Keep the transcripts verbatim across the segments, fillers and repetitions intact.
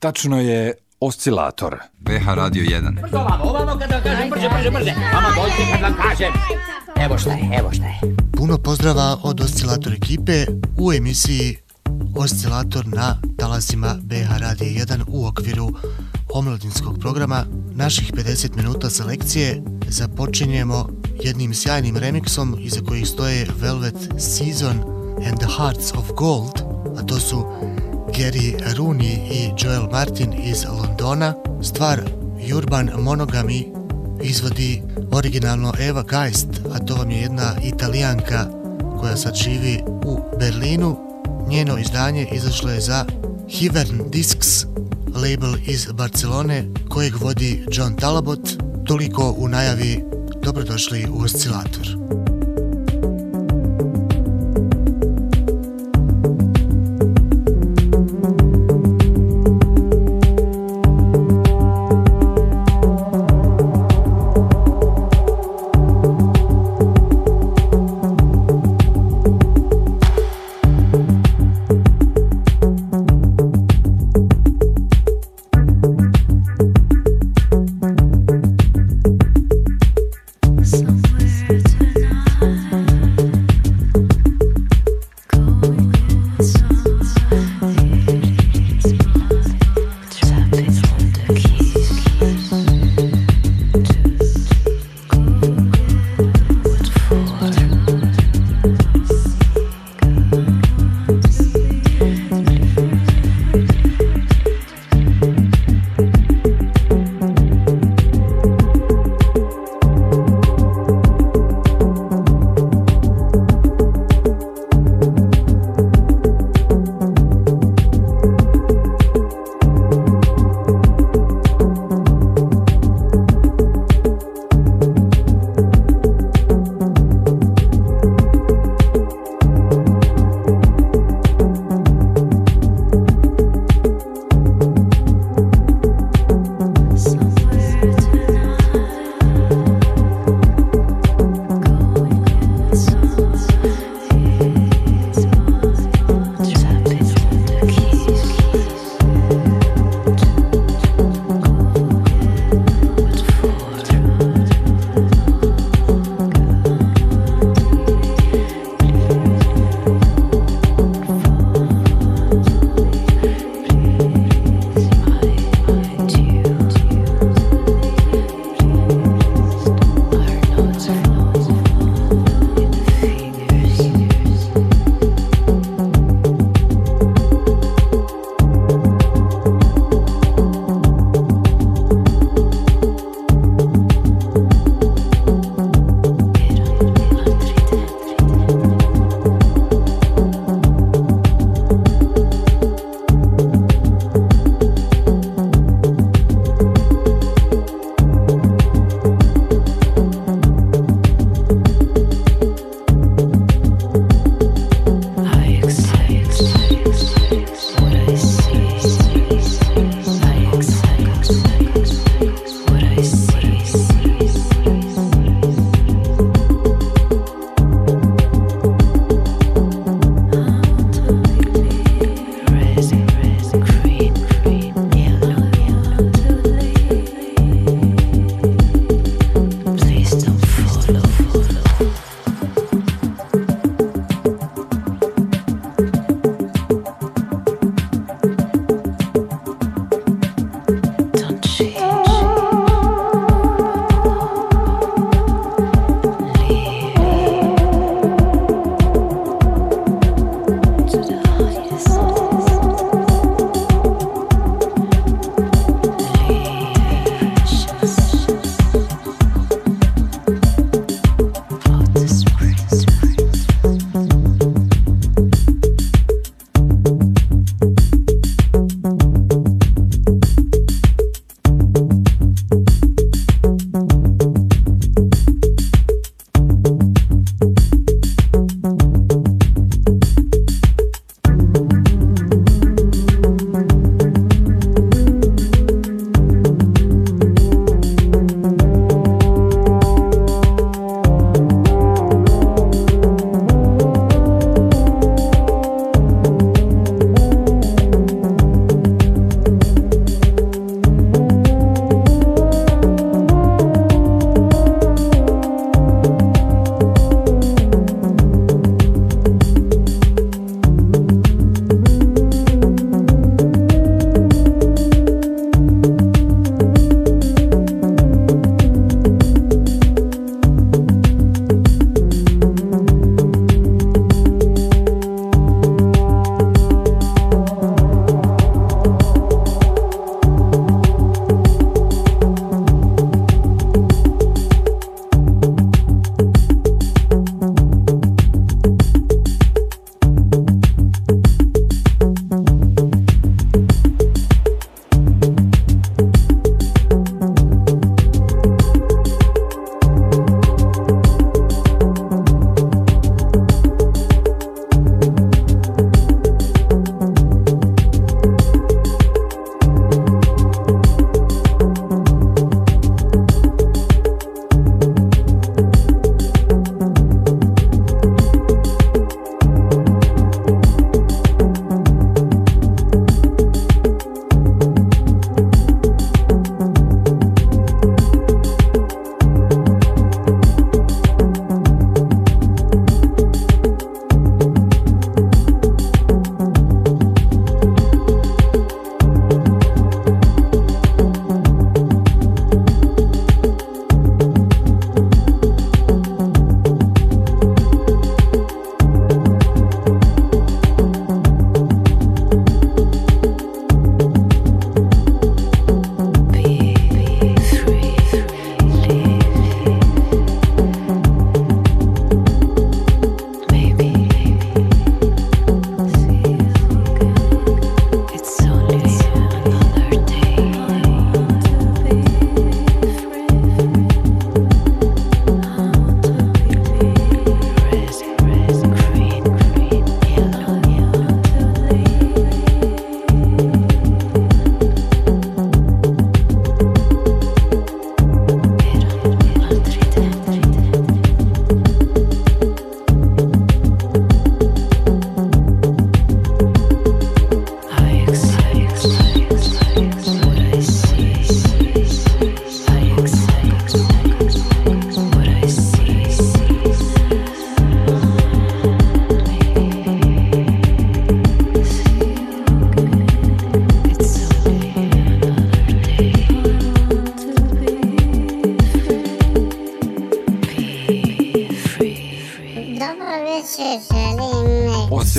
Tačno je oscilator. B H Radio jedan. Brzo ovamo, ovamo kad vam kažem, brže, brže, brže. Vama dođite kad vam kažem. Evo šta je, evo šta je. Puno pozdrava od Oscilator ekipe u emisiji Oscilator na talasima B H Radio jedan u okviru omladinskog programa. Naših pedeset minuta selekcije započinjemo jednim sjajnim remiksom iza kojih stoje Velvet Season and the Hearts of Gold, a to su Gary Rooney i Joel Martin iz Londona. Stvar Urban Monogamy izvodi originalno Eva Geist, a to vam je jedna Italijanka koja sad živi u Berlinu. Njeno izdanje izašlo je za Hivern Discs, label iz Barcelone kojeg vodi John Talabot. Toliko u najavi, dobrodošli u Oscilator. Somewhere tonight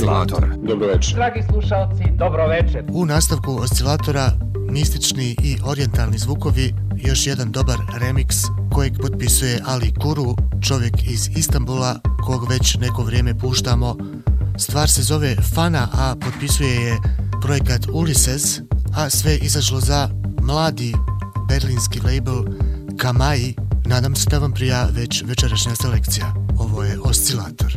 Oscilator. Dobro večer. Dragi slušalci, dobro večer. U nastavku Oscilatora mistični i orijentalni zvukovi, još jedan dobar remix kojeg potpisuje Ali Kuru, čovjek iz Istanbula kog već neko vrijeme puštamo. Stvar se zove Fana, a potpisuje je projekat Ulysses, a sve izašlo za mladi berlinski label Kamai. Nadam se da vam prija već večerašnja selekcija. Ovo je Oscilator.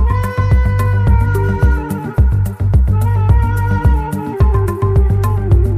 Thank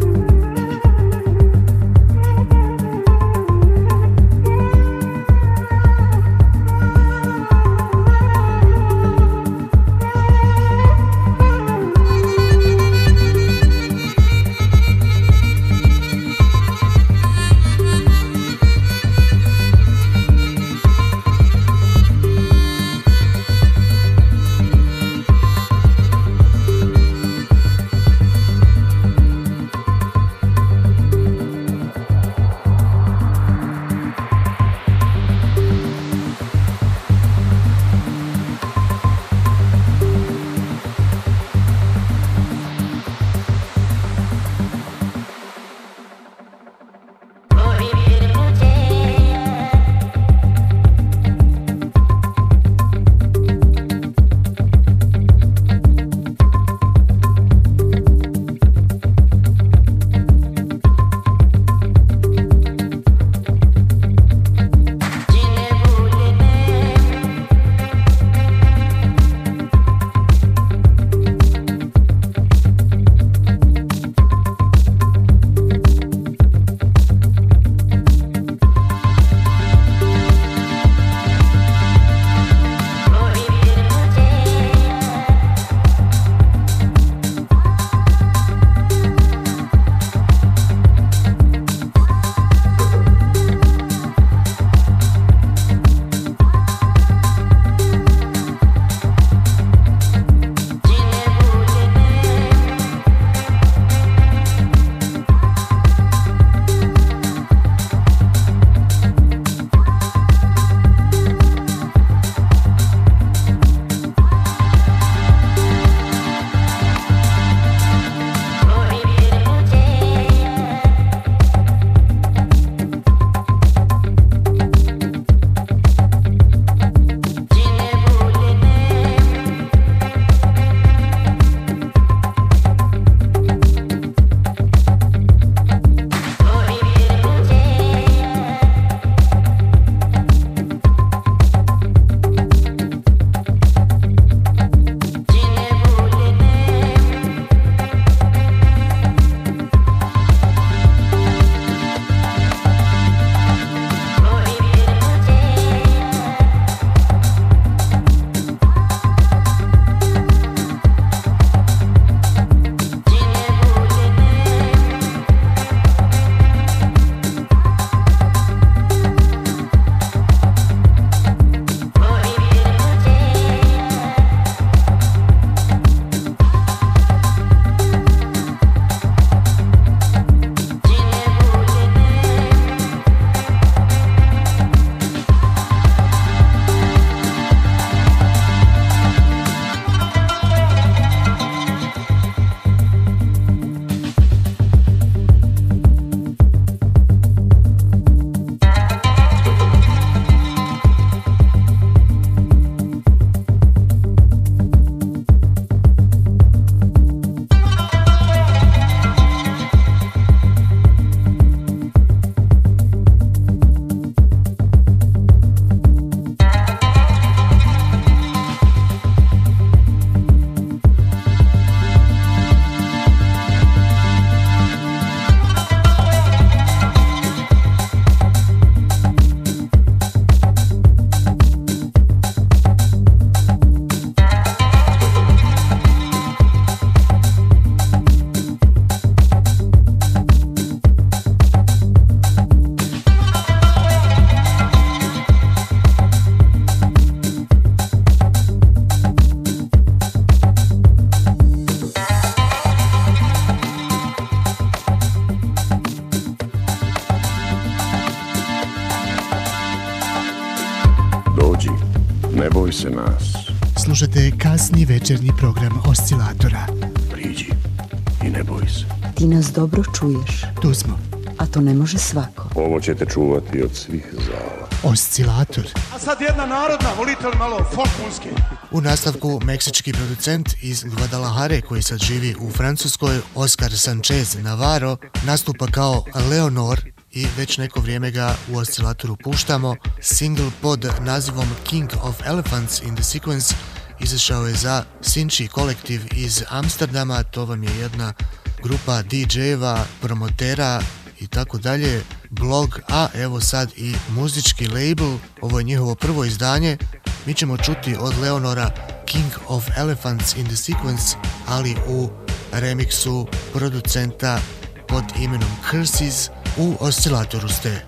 Ne boj se nas. Slušate kasni večernji program Oscilatora. Priđi i ne boj se. Ti nas dobro čuješ. Tu smo. A to ne može svako. Ovo će te čuvati od svih zala. Oscilator. A sad jedna narodna, volite li malo folk muzike? U nastavku meksički producent iz Guadalajare koji sad živi u Francuskoj, Oscar Sanchez Navarro, nastupa kao Leonor i već neko vrijeme ga u Oscilatoru puštamo. Single pod nazivom King of Elephants in the Sequence izašao je za Sinchi kolektiv iz Amsterdama. To vam je jedna grupa D J-eva, promotera i tako dalje, blog, a evo sad i muzički label. Ovo je njihovo prvo izdanje. Mi ćemo čuti od Leonora King of Elephants in the Sequence, ali u remiksu producenta pod imenom Curses. U Oscilatoru ste.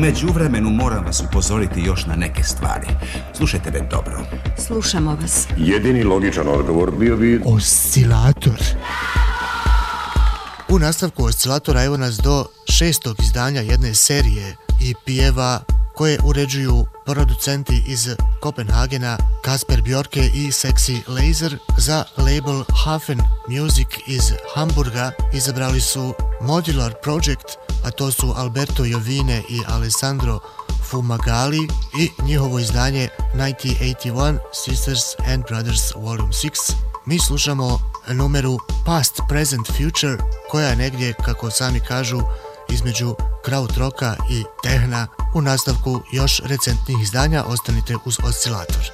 međuvremenu moram vas upozoriti još na neke stvari. Slušajte me dobro. Slušamo vas. Jedini logičan odgovor bio bi... Oscilator. U nastavku Oscilatora evo nas do šestog izdanja jedne serije E P-eva koje uređuju producenti iz Kopenhagena Kasper Bjorke i Sexy Laser. Za label Hafen Music iz Hamburga izabrali su Modular Project, a to su Alberto Jovine i Alessandro Fumagalli i njihovo izdanje devetnaest osamdeset jedan Sisters and Brothers Volume šest. Mi slušamo numeru Past, Present, Future, koja je negdje, kako sami kažu, između krautroka i tehna. U nastavku još recentnih izdanja ostanite uz Oscilator.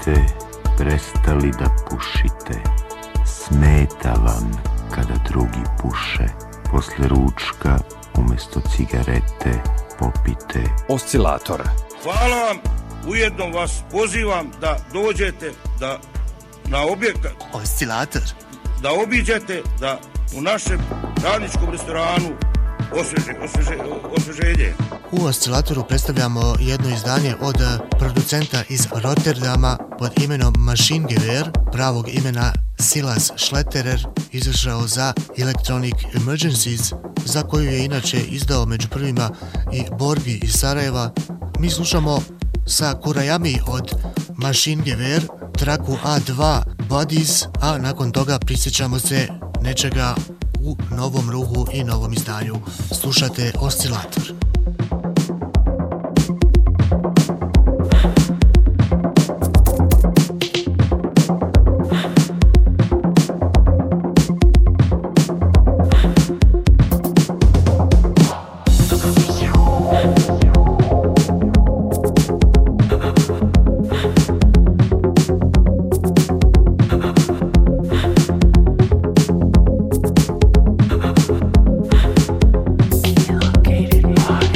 ste prestali da pušite? Smeta vam kada drugi puše? Posle ručka umjesto cigarete popite Oscilator. Hvala vam, ujedno vas pozivam da dođete da na objekat, Oscilator. da obiđete, da u našem radničkom restoranu osveže, osveže, osveženje. U Oscilatoru predstavljamo jedno izdanje od producenta iz Rotterdama pod imenom Maschinengewehr, pravog imena Silas Schletterer, izašao za Electronic Emergencies, za koju je inače izdao među prvima i Borgi iz Sarajeva. Mi slušamo sa Kurajami od Maschinengewehr, traku A dva Bodies, a nakon toga prisjećamo se nečega u novom ruhu i novom izdanju. Slušate Oscilator. Elongated body.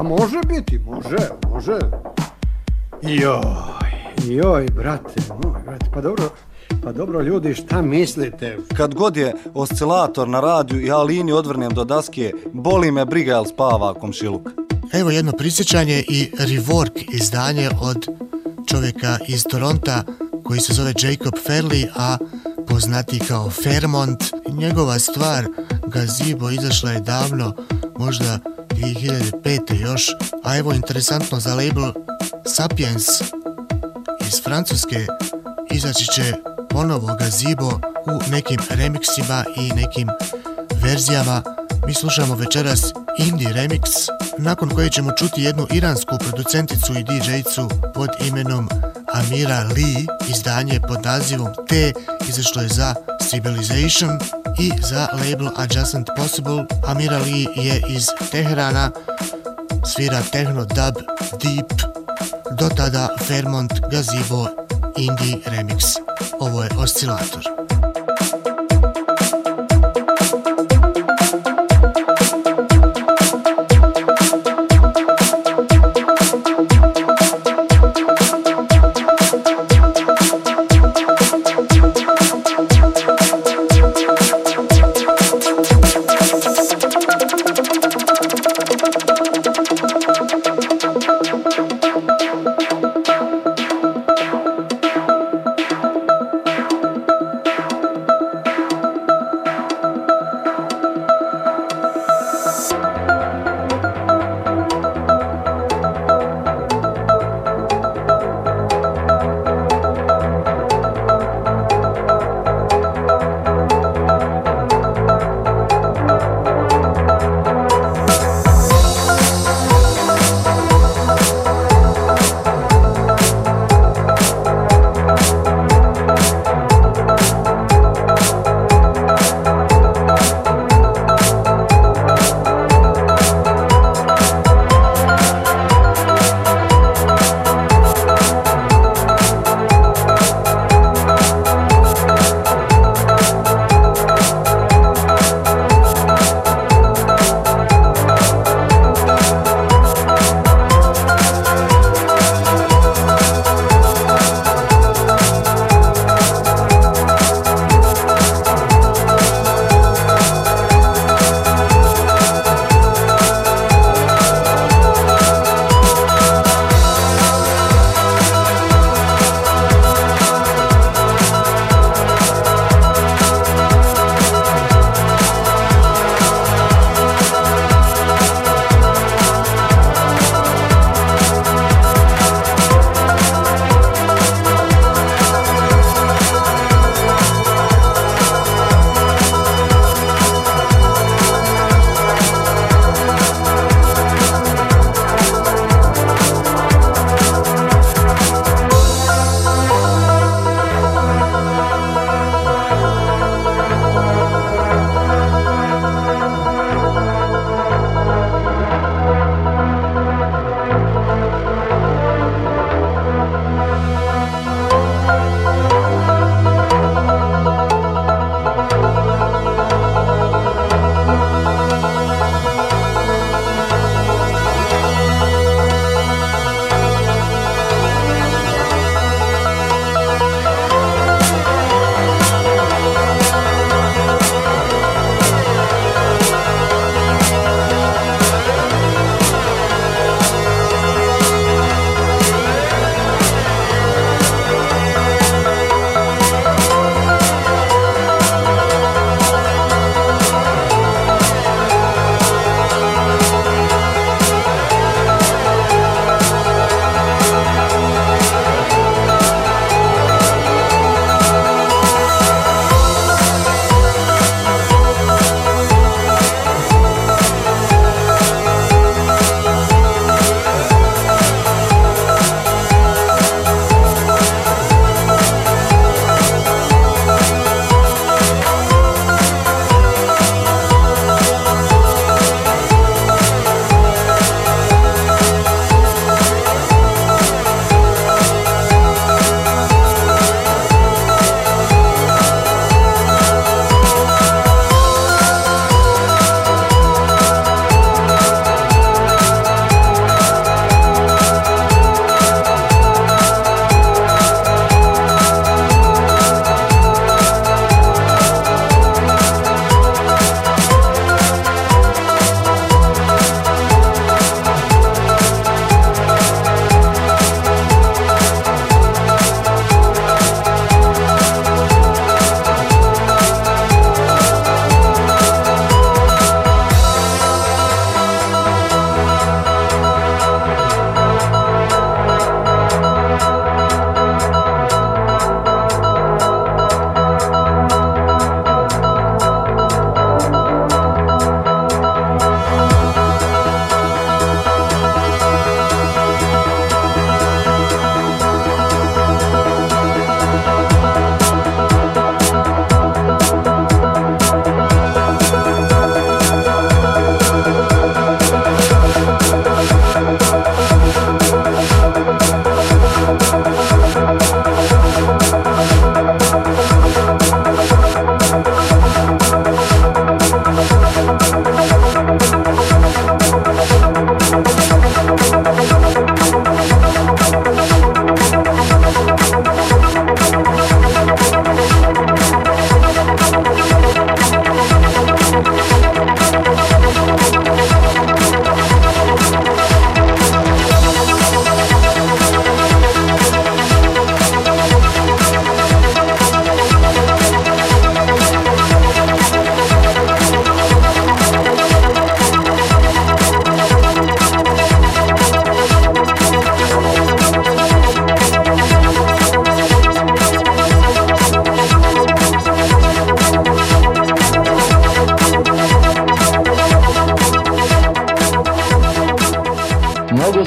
može biti, može, može. Joj, joj, brate, moj, brate, pa dobro, pa dobro ljudi, šta mislite? Kad god je oscilator na radiju, ja liniju odvrnem do daske, boli me briga jel spava komšiluk. Evo jedno prisjećanje i rework izdanje od čovjeka iz Toronta koji se zove Jacob Fairley, a poznati kao Fairmont. Njegova stvar Gazebo izašla je davno, možda dvije hiljade pete još, a evo interesantno za label Sapiens iz Francuske izaći će ponovo Gazebo u nekim remiksima i nekim verzijama. Mi slušamo večeras indie remix, nakon koje ćemo čuti jednu iransku producenticu i di džejcu pod imenom Amira Lee. Izdanje pod nazivom T izašlo je za Civilization i za label Adjacent Possible. Amira Lee je iz Teherana, svira techno, dub, deep. Do tada Fairmont, Gazebo, indie remix. Ovo je Oscilator.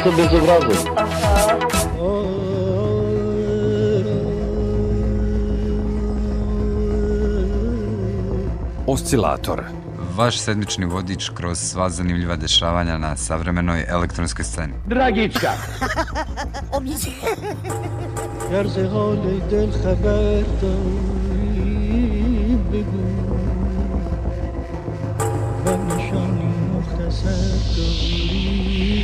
ste bezobrazili. Oscilator. Vaš sedmični vodič kroz sva zanimljiva dešavanja na savremenoj elektronskoj sceni. Dragička! گر ز حال دل خبر داری بگو و نشانی مختصر داری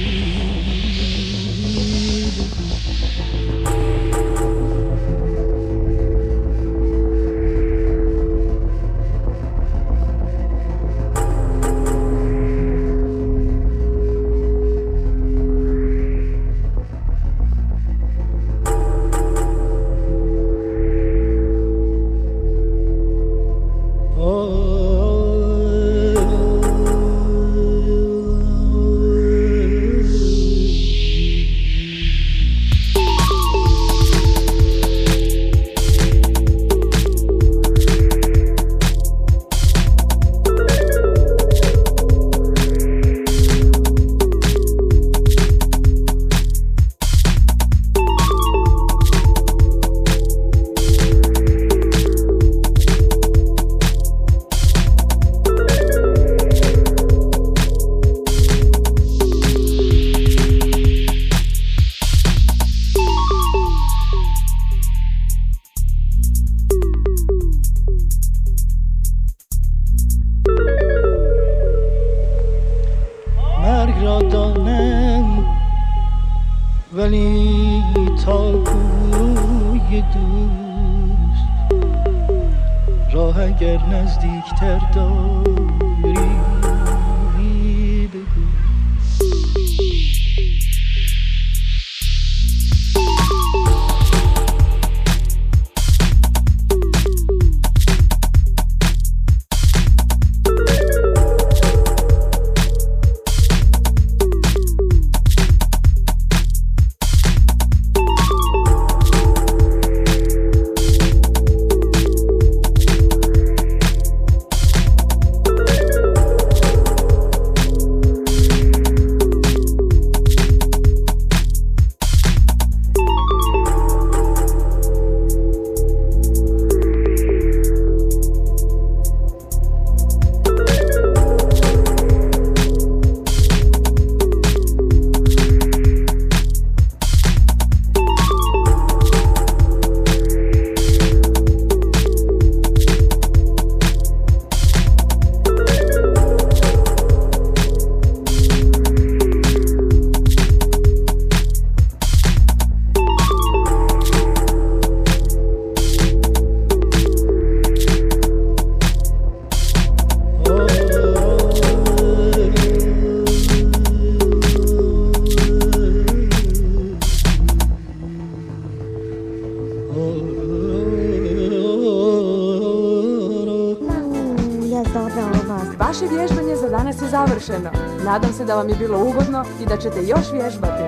Nadam se da vam je bilo ugodno i da ćete još vježbati.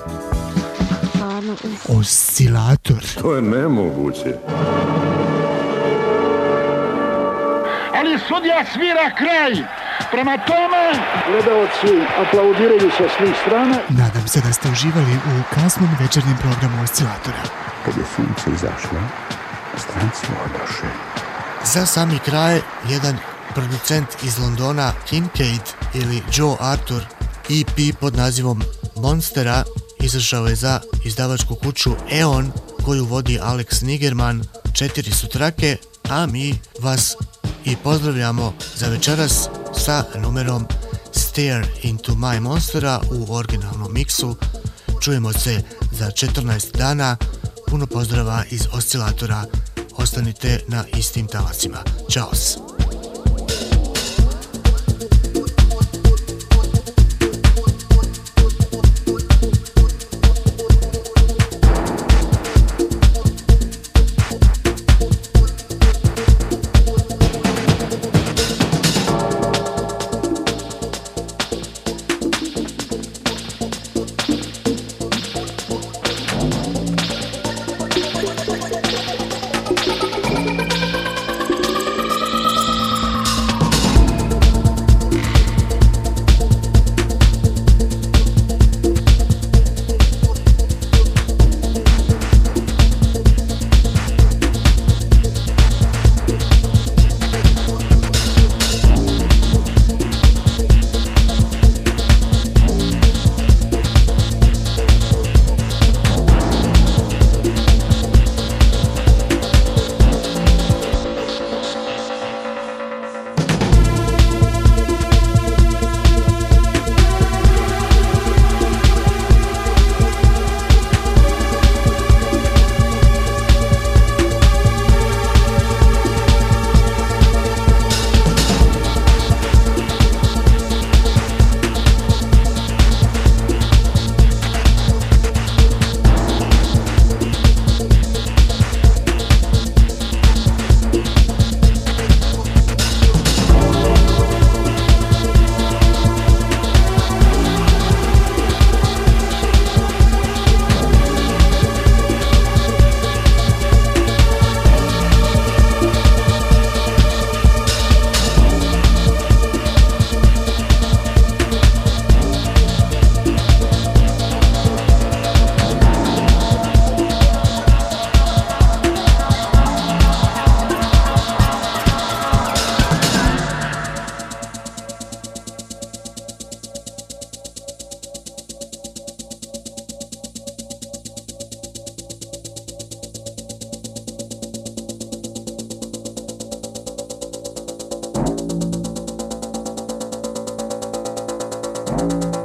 Oscilator. To je nemoguće. Ali sudija svira kraj. Prema tome, gledalci aplaudiraju sa svih strana. Nadam se da ste uživali u kasnom večernjem programu Oscilatora. Kad je sunce izašlo, stranci odoše. Za sami kraj, jedan producent iz Londona, Kincaid ili Joe Arthur, E P pod nazivom Monstera izašao je za izdavačku kuću Eon koju vodi Alex Nigerman. Četiri su trake, a mi vas i pozdravljamo za večeras sa numerom Stare into my Monstera u originalnom miksu. Čujemo se za četrnaest dana. Puno pozdrava iz Oscilatora. Ostanite na istim talasima. Ćao. Thank you.